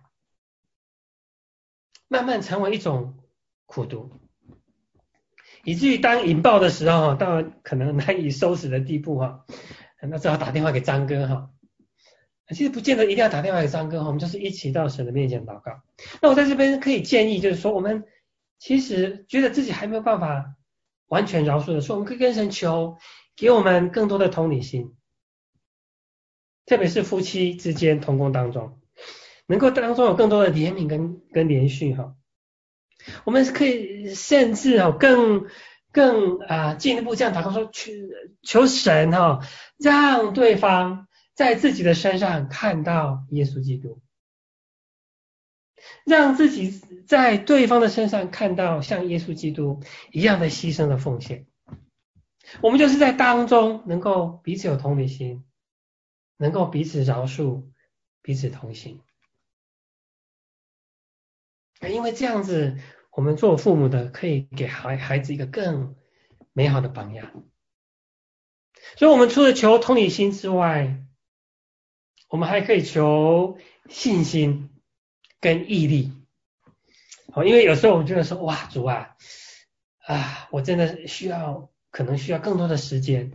Speaker 2: 慢慢成为一种苦毒，以至于当引爆的时候，到可能难以收拾的地步哈，那只好打电话给张哥哈。其实不见得一定要打电话给张哥哈，我们就是一起到神的面前祷告。那我在这边可以建议，就是说我们其实觉得自己还没有办法完全饶恕的时候，我们可以跟神求，给我们更多的同理心。特别是夫妻之间同工当中，能够当中有更多的怜悯跟跟连续哈，我们可以甚至哦更更啊进一步这样祷告说，求求神哈，让对方在自己的身上看到耶稣基督， 让自己在对方的身上看到像耶稣基督一样的牺牲的奉献。我们就是在当中能够彼此有同理心，能够彼此饶恕，彼此同行。因为这样子，我们做父母的可以给孩孩子一个更美好的榜样。所以我们除了求同理心之外，我们还可以求信心跟毅力。因为有时候我们觉得说，哇，主啊，啊，我真的需要，可能需要更多的时间。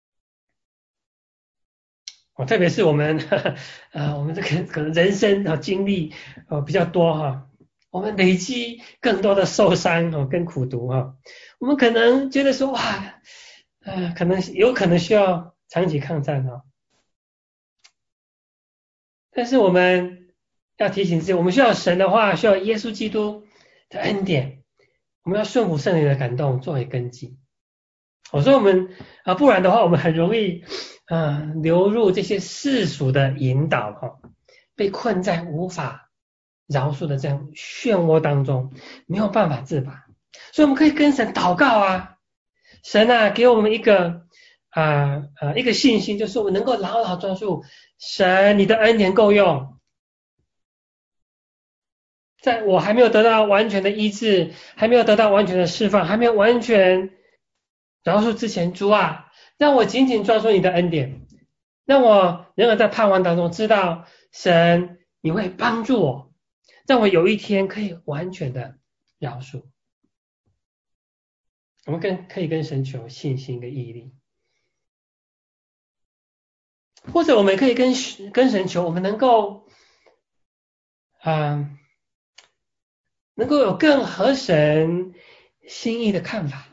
Speaker 2: 特别是我们，呃，我们这个可能人生和经历呃比较多哈，我们累积更多的受伤哦跟苦毒哈，我们可能觉得说，哇，呃，可能有可能需要长期抗战哈。但是我们要提醒自己，我们需要神的话，需要耶稣基督的恩典，我们要顺服圣灵的感动作为根基。我说我们啊，不然的话，我们很容易啊流入这些世俗的引导哈，被困在无法饶恕的这样漩涡当中，没有办法自拔。所以我们可以跟神祷告啊，神啊，给我们一个啊啊一个信心，就是我们能够牢牢抓住神，你的恩典够用。在我还没有得到完全的医治，还没有得到完全的释放，还没有完全饶恕之前，主啊，让我紧紧抓住你的恩典，让我仍然在盼望当中知道神你会帮助我，让我有一天可以完全的饶恕。我们跟可以跟神求信心跟毅力，或者我们可以跟跟神求，我们能够啊、呃、能够有更合神心意的看法。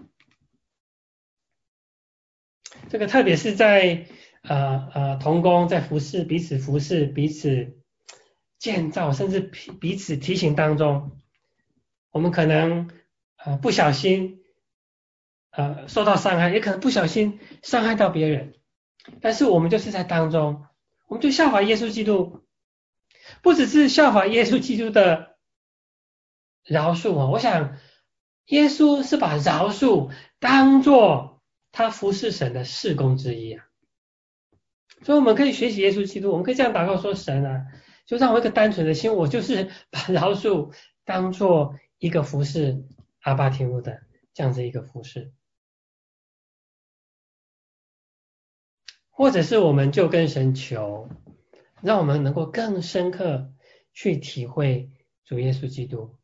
Speaker 2: 这个特别是在呃呃同工在服侍彼此服侍彼此建造甚至彼此提醒当中，我们可能呃不小心呃受到伤害，也可能不小心伤害到别人，但是我们就是在当中，我们就效法耶稣基督，不只是效法耶稣基督的饶恕啊，我想耶稣是把饶恕当作他服侍神的事工之一啊，所以我们可以学习耶稣基督，我们可以这样祷告说，神啊，就让我一个单纯的心，我就是把饶恕当作一个服侍阿爸天父的这样子一个服侍。或者是我们就跟神求，让我们能够更深刻去体会主耶稣基督，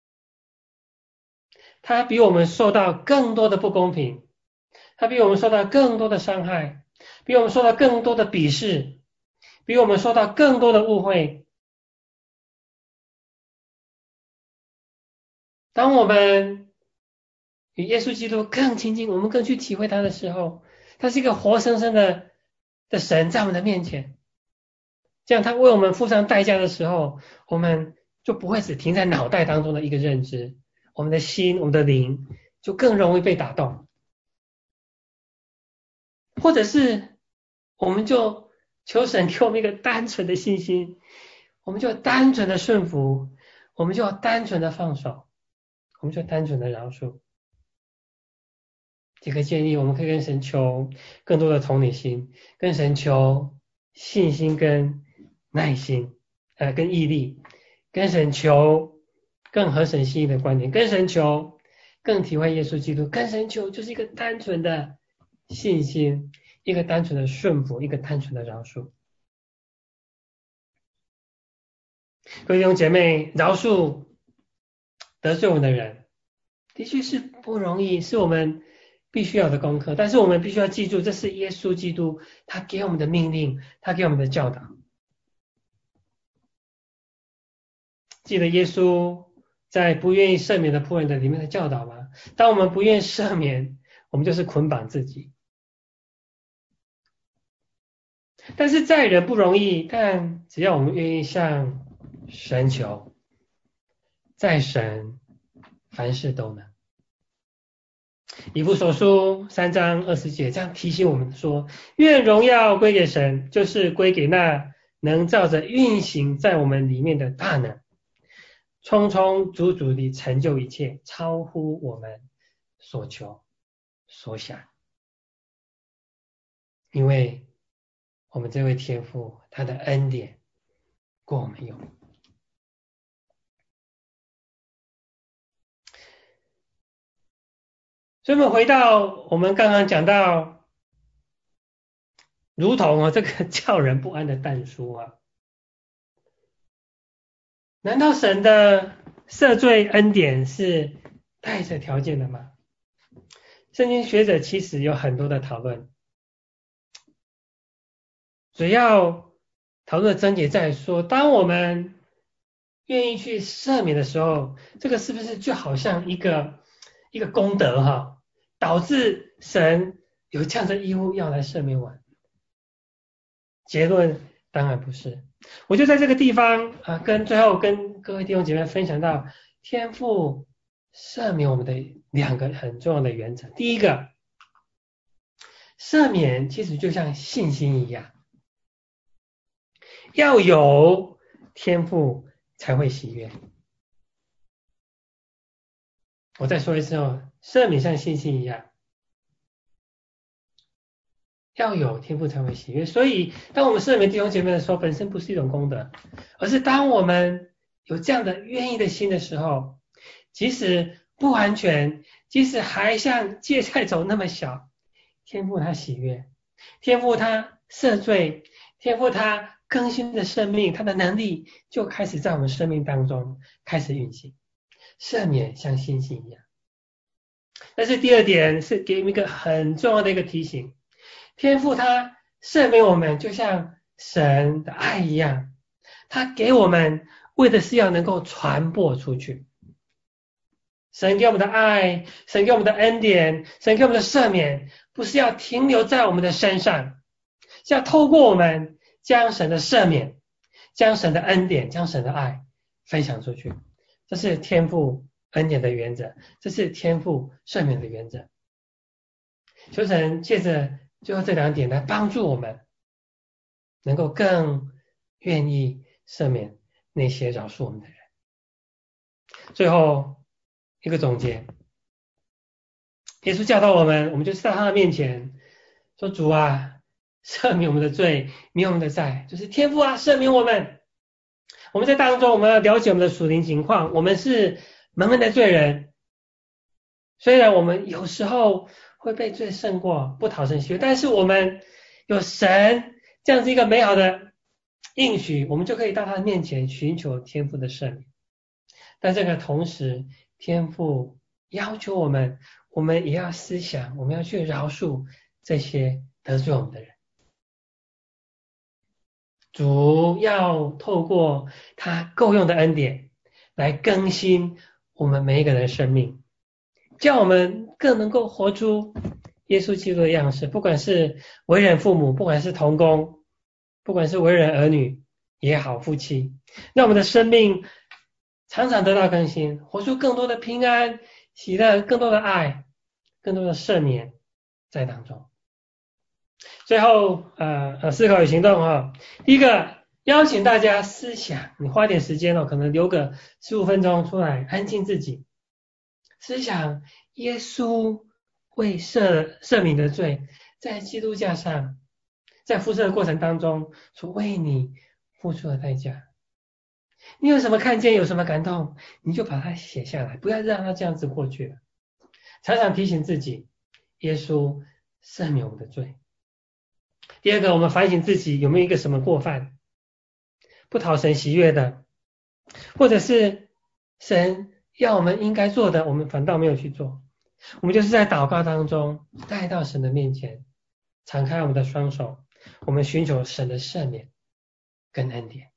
Speaker 2: 他比我们受到更多的不公平，他比我们受到更多的伤害，比我们受到更多的鄙视，比我们受到更多的误会。当我们与耶稣基督更亲近，我们更去体会他的时候，他是一个活生生的的神在我们的面前，这样他为我们付上代价的时候，我们就不会只停在脑袋当中的一个认知，我们的心我们的灵就更容易被打动。或者是我们就求神给我们一个单纯的信心，我们就单纯的顺服，我们就单纯的放手，我们就单纯的饶恕。这个建议我们可以跟神求更多的同理心，跟神求信心跟耐心呃，跟毅力，跟神求更合神心意的观点，跟神求更体会耶稣基督，跟神求就是一个单纯的信心，一个单纯的顺服，一个单纯的饶恕。各位弟兄姐妹，饶恕得罪我们的人的确是不容易，是我们必须要的功课，但是我们必须要记住，这是耶稣基督他给我们的命令，他给我们的教导。记得耶稣在不愿意赦免的仆人的里面的教导吗？当我们不愿意赦免，我们就是捆绑自己。但是在人不容易，但只要我们愿意向神求，在神凡事都能。以弗所书三章二十节这样提醒我们说，愿荣耀归给神，就是归给那能照着运行在我们里面的大能。 充充足足地成就一切，超乎我们所求所想。因为我们这位天父他的恩典够我们用。所以我们回到我们刚刚讲到如同啊这个叫人不安的但书啊，难道神的赦罪恩典是带着条件的吗？圣经学者其实有很多的讨论，主要讨论的症结在说，当我们愿意去赦免的时候，这个是不是就好像一个一个功德哈，导致神有这样的义务要来赦免我？结论当然不是。我就在这个地方啊，跟最后跟各位弟兄姐妹分享到天父赦免我们的两个很重要的原则。第一个，赦免其实就像信心一样，要有天父才会喜悦。我再说一次哦，赦免像信心一样，要有天父才会喜悦。所以当我们赦免弟兄姐妹的时候，本身不是一种功德，而是当我们有这样的愿意的心的时候，即使不完全，即使还像芥菜种那么小，天父他喜悦，天父他赦罪，天父他更新的生命，他的能力就开始在我们生命当中开始运行。赦免像信心一样。但是第二点是给我们一个很重要的一个提醒，天父他赦免我们就像神的爱一样，他给我们为的是要能够传播出去。神给我们的爱，神给我们的恩典，神给我们的赦免，不是要停留在我们的身上，是要透过我们将神的赦免，将神的恩典，将神的爱分享出去。这是天父恩典的原则，这是天父赦免的原则。求神借着最后这两点来帮助我们，能够更愿意赦免那些饶恕我们的人。最后一个总结，耶稣教导我们，我们就是在他的面前说，主啊，赦免我们的罪，免我们的债，就是天父啊，赦免我们。我们在当中，我们要了解我们的属灵情况，我们是蒙恩的罪人，虽然我们有时候会被罪胜过，不讨神喜悦，但是我们有神这样子一个美好的应许，我们就可以到他的面前寻求天父的赦免。但这个同时，天父要求我们，我们也要思想，我们要去饶恕这些得罪我们的人。主要透过他够用的恩典来更新我们每一个人的生命，叫我们更能够活出耶稣基督的样式，不管是为人父母，不管是同工，不管是为人儿女也好，夫妻，让我们的生命常常得到更新，活出更多的平安、喜乐，更多的爱，更多的赦免在当中。最后呃呃思考与行动啊，第一个邀请大家思想，你花点时间哦，可能留个十五分钟出来安静自己，思想耶稣为赦赦免的罪，在基督架上，在付出的过程当中所为你付出的代价。你有什么看见，有什么感动，你就把它写下来，不要让它这样子过去了。常常提醒自己，耶稣赦免我们的罪。第二个，我们反省自己有没有一个什么过犯，不讨神喜悦的，或者是神要我们应该做的，我们反倒没有去做。我们就是在祷告当中带到神的面前，敞开我们的双手，我们寻求神的赦免跟恩典。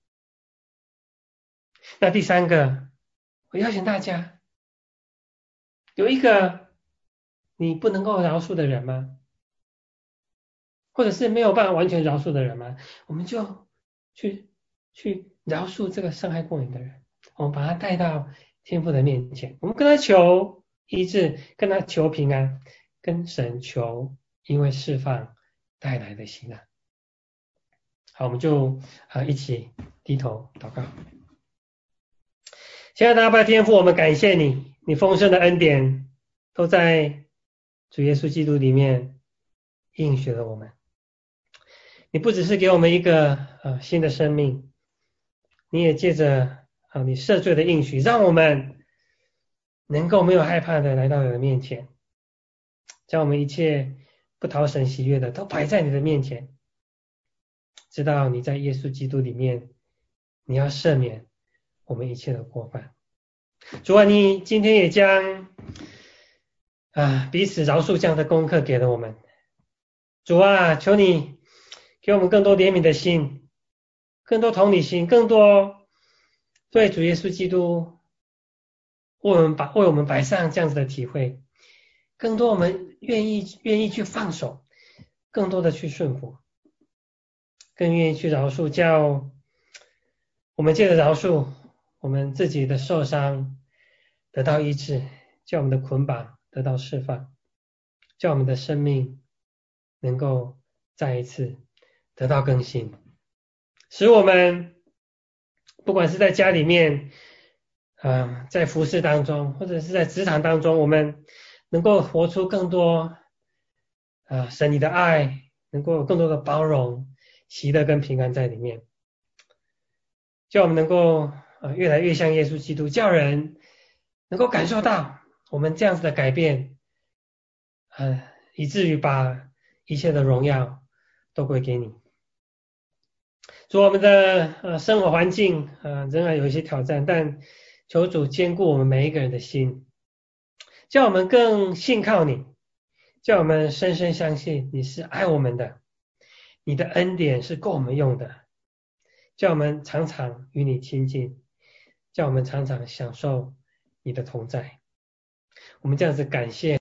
Speaker 2: 那第三个，我邀请大家，有一个你不能够饶恕的人吗？或者是没有办法完全饶恕的人吗？我们就去去饶恕这个伤害过你的人，我们把他带到天父的面前，我们跟他求医治，跟他求平安，跟神求因为释放带来的喜乐。好，我们就啊一起低头祷告。 亲爱的阿爸天父，我们感谢你，你丰盛的恩典都在主耶稣基督里面应许了我们。你不只是给我们一个呃新的生命，你也借着啊你赦罪的应许，让我们能够没有害怕的来到你的面前，将我们一切不讨神喜悦的都摆在你的面前，知道你在耶稣基督里面，你要赦免我们一切的过犯。主啊，你今天也将啊彼此饶恕这样的功课给了我们。主啊，求你给我们更多怜悯的心，更多同理心，更多对主耶稣基督为我们把为我们摆上这样子的体会，更多我们愿意愿意去放手，更多的去顺服，更愿意去饶恕，叫我们借着饶恕我们自己的受伤得到医治，叫我们的捆绑得到释放，叫我们的生命能够再一次得到更新，使我们不管是在家里面呃，在服事当中，或者是在职场当中，我们能够活出更多呃神你的爱，能够有更多的包容、喜乐跟平安在里面，叫我们能够呃越来越像耶稣基督，叫人能够感受到我们这样子的改变，呃，以至于把一切的荣耀都归给你。主，我们的呃生活环境呃仍然有一些挑战，但求主坚固我们每一个人的心，叫我们更信靠你，叫我们深深相信你是爱我们的，你的恩典是够我们用的，叫我们常常与你亲近，叫我们常常享受你的同在。我们这样子感谢